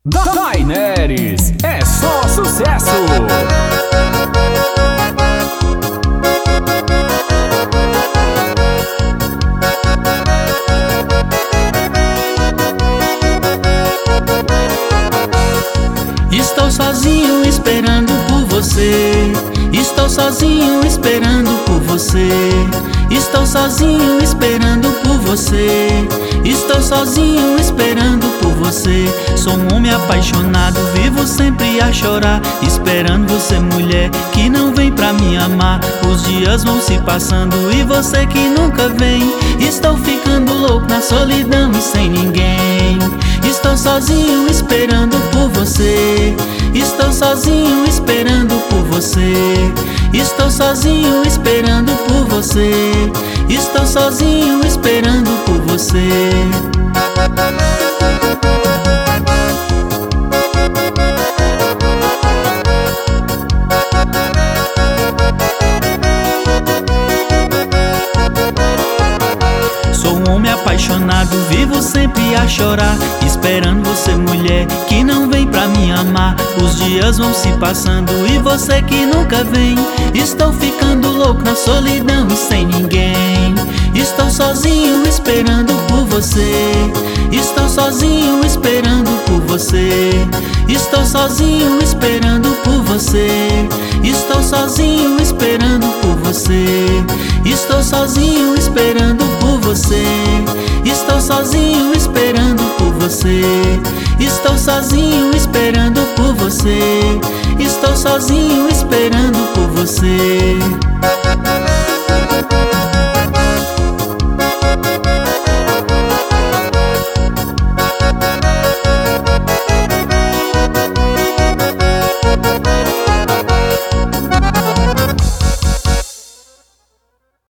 Daineris, é só sucesso! Estou sozinho esperando por você. Estou sozinho esperando por você. Estou sozinho esperando por você. Estou sozinho esperando por você. Sou um homem apaixonado, vivo sempre a chorar, esperando você, mulher, que não vem pra me amar. Os dias vão se passando e você que nunca vem. Estou ficando louco na solidão e sem ninguém. Estou sozinho esperando por você. Estou sozinho esperando por você. Estou sozinho esperando por você. Estou sozinho esperando por você. Sou um homem apaixonado, vivo sempre a chorar, esperando você, mulher, que não vem pra me amar. Os dias vão se passando e você que nunca vem. Estou ficando louco na solidão e sem ninguém. Estou sozinho esperando por você. Estou sozinho esperando por você. Estou sozinho esperando por você. Estou sozinho esperando por você. Estou sozinho esperando por você. Estou sozinho esperando por você. Estou sozinho esperando por você. Estou sozinho esperando por você.